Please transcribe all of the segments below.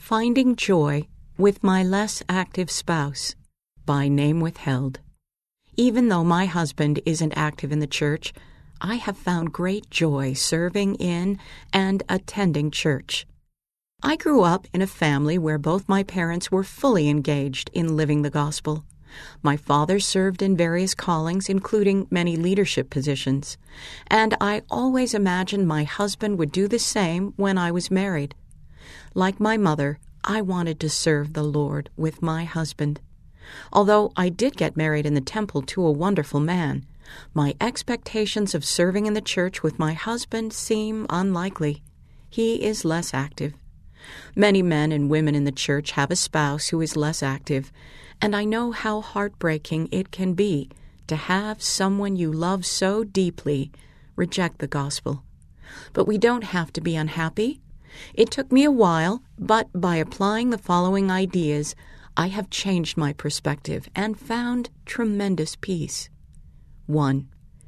Finding Joy with My Less Active Spouse by Name Withheld. Even though my husband isn't active in the church, I have found great joy serving in and attending church. I grew up in a family where both my parents were fully engaged in living the gospel. My father served in various callings, including many leadership positions, and I always imagined my husband would do the same when I was married. Like my mother, I wanted to serve the Lord with my husband. Although I did get married in the temple to a wonderful man, my expectations of serving in the church with my husband seem unlikely. He is less active. Many men and women in the church have a spouse who is less active, and I know how heartbreaking it can be to have someone you love so deeply reject the gospel. But we don't have to be unhappy. It took me a while, but by applying the following ideas, I have changed my perspective and found tremendous peace. 1.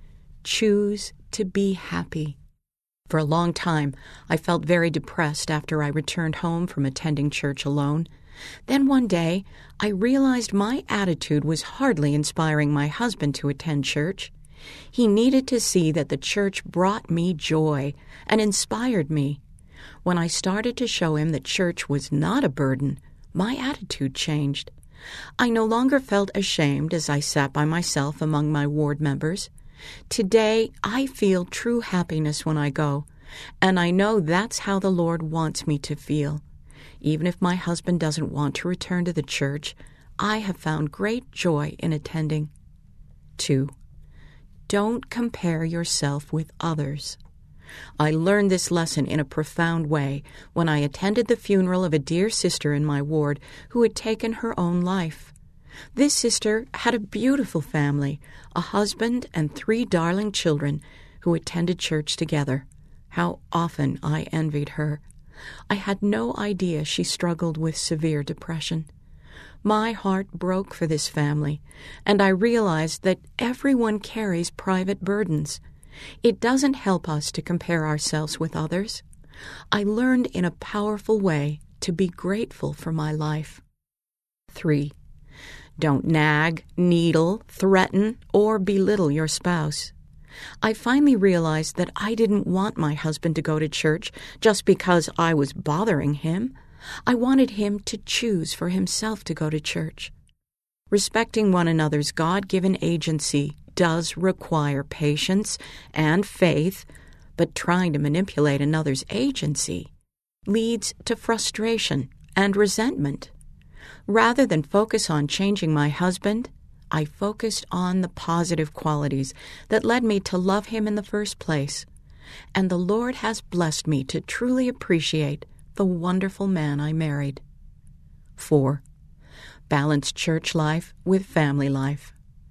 Choose to be happy. For a long time, I felt very depressed after I returned home from attending church alone. Then one day, I realized my attitude was hardly inspiring my husband to attend church. He needed to see that the church brought me joy and inspired me. When I started to show him that church was not a burden, my attitude changed. I no longer felt ashamed as I sat by myself among my ward members. Today, I feel true happiness when I go, and I know that's how the Lord wants me to feel. Even if my husband doesn't want to return to the church, I have found great joy in attending. 2. Don't compare yourself with others. I learned this lesson in a profound way when I attended the funeral of a dear sister in my ward who had taken her own life. This sister had a beautiful family, a husband and 3 darling children who attended church together. How often I envied her. I had no idea she struggled with severe depression. My heart broke for this family, and I realized that everyone carries private burdens. It doesn't help us to compare ourselves with others. I learned in a powerful way to be grateful for my life. 3. Don't nag, needle, threaten, or belittle your spouse. I finally realized that I didn't want my husband to go to church just because I was bothering him. I wanted him to choose for himself to go to church. Respecting one another's God-given agency does require patience and faith, but trying to manipulate another's agency leads to frustration and resentment. Rather than focus on changing my husband, I focused on the positive qualities that led me to love him in the first place, and the Lord has blessed me to truly appreciate the wonderful man I married. 4. Balance church life with family life.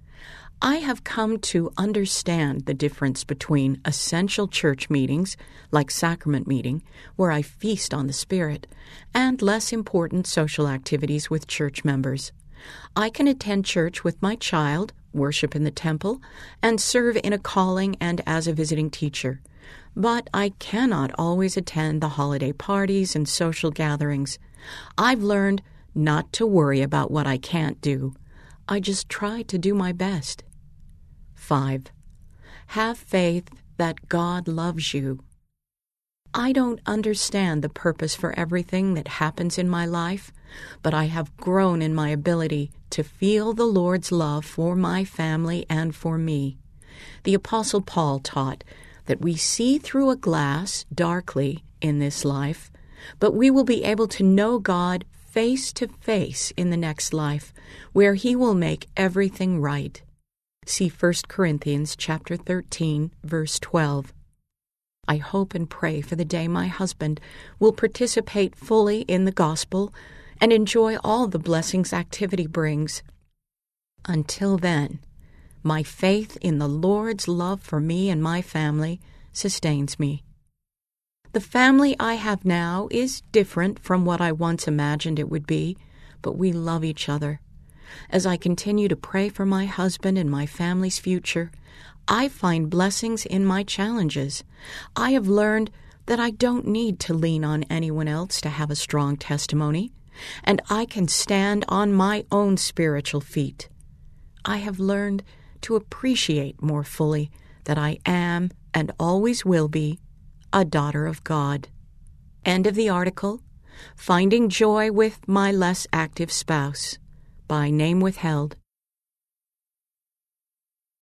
I have come to understand the difference between essential church meetings, like sacrament meeting, where I feast on the Spirit, and less important social activities with church members. I can attend church with my child, worship in the temple, and serve in a calling and as a visiting teacher. But I cannot always attend the holiday parties and social gatherings. I've learned not to worry about what I can't do. I just try to do my best. 5. Have faith that God loves you. I don't understand the purpose for everything that happens in my life, but I have grown in my ability to feel the Lord's love for my family and for me. The Apostle Paul taught that we see through a glass darkly in this life, but we will be able to know God face to face in the next life, where He will make everything right. See 1 Corinthians chapter 13, verse 12. I hope and pray for the day my husband will participate fully in the gospel and enjoy all the blessings activity brings. Until then, my faith in the Lord's love for me and my family sustains me. The family I have now is different from what I once imagined it would be, but we love each other. As I continue to pray for my husband and my family's future, I find blessings in my challenges. I have learned that I don't need to lean on anyone else to have a strong testimony, and I can stand on my own spiritual feet. I have learned to appreciate more fully that I am, and always will be, a daughter of God. End of the article. Finding Joy with My Less Active Spouse, by Name Withheld.